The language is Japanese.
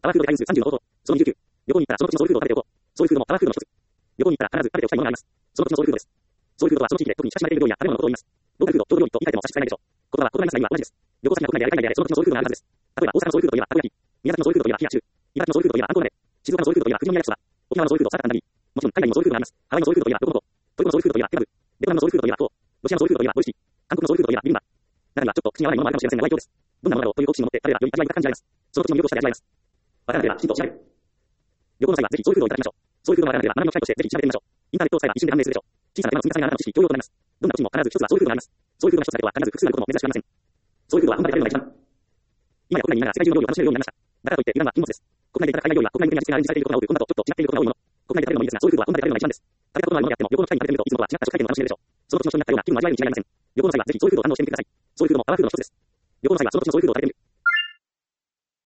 パワーフード回数30の応答。その29。旅行に行ったらその土地のソウルフードを食べておこう。ソウルフードもパワーフードの一つ。旅行に行ったら必ず食べておきたいものがあります。その土地のソウルフードです。ソウルフードはその地域で特に親しまれている料理や食べ物のことを言います。ローカルフード、郷土料理と言い換えても差し支えないでしょう。言葉は異なりますが意味は同じです。旅行先が国内であれ海外であれその土地のソウルフードがあるはずです。例えば大阪のソウルフードといえばたこ焼き。宮崎のソウルフードといえば冷や中。茨城のソウルフードといえばあんこう鍋。静岡のソウルフードといえば富士宮焼きそば。沖縄のソウルフードサーターアンダギー。もちろん海外にもソウルフードがあります。ハワイのソウルフードといえばロコモコ。トルコのソウルフードといえばケバブ。ベトナムのソウルフードといえばフォー。ロシアのソウルフードといえばボルシチ。韓国のソウルフードといえばビビンバ。中にはちょっと口に合わないものもあるかもしれませんがご愛嬌です。どんなものだろうという好奇心を持って食べればより味わい深く感じられます。その土地の魅力をしっかり味わえます。わからなければきちんと調べる。旅行の際はぜひソウルフードをいただきましょう。ソウルフードがわからなければ学びの機会としてぜひ調べてみましょう。インターネットを使えば一瞬で判明するでしょう。小さな手間の積み重ねがあなたの知識、教養となります。どんな土地も必ず一つはソウルフードがあります。ソウルフードが一つだけは必ず複数あることも珍しくありません。ソウルフードは本場で食べるのが一番。今や国内にいながら世界中の料理を楽しめるようになりました。だからといって油断は禁物です。国内でいたら海外料理は国内向けに味付けがアレンジされていることが多く、本場とちょっと違っていることが多いもの。国内で食べるのもいいですが、ソウルフードは本場で食べるのが一番です。食べたことのあるものであっても、旅行の機会に食べてみるといつもとは違った食回転を楽しめるでしょう。その土地の人になったような気分を味わえるに違いありません。旅行の際はぜひソウルフードを堪能してみてください。ソウルフードもパワーフードの一つです。旅行の際はその土地のソウルフードを食べてみて